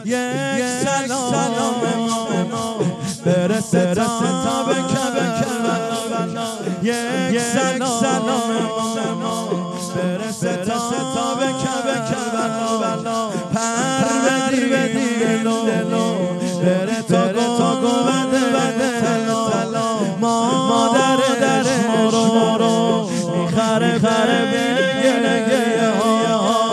یک سلام ما برسه تا به کربلا، یک سلام ما برسه تا به کربلا، پر بدی دلو بره تا گوبنده تلا، مادرش ما رو میخره گله ها،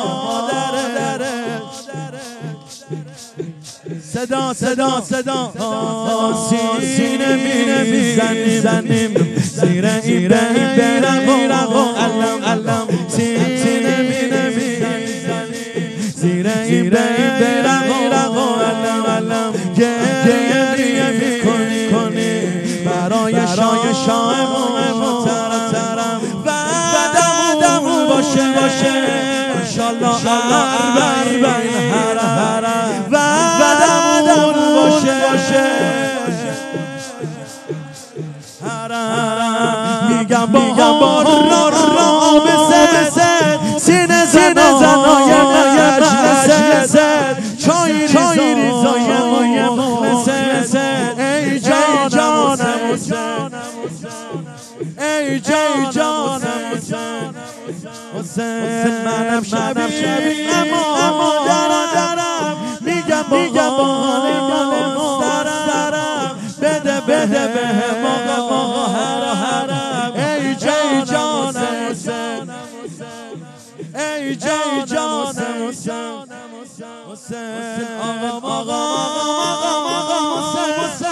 صدا سینه میزنیم زیر این بیرق و علم، سینه میزنیم زیر این بیرق و علم، گریه میکنی برای شاه محترم، وعدمون باشه انشالله اربعین حرم، وعدمون باشه میگم با رامزه سینه زنای مجلسه، چای ریزای مخلصه، ای جانم حسین، ای جانم حسین، منم شبیه اما دارم، میگم با حال مسترم، بده به آقا حرم، ای جانم حسین، ای جانم حسین، آقا حسین.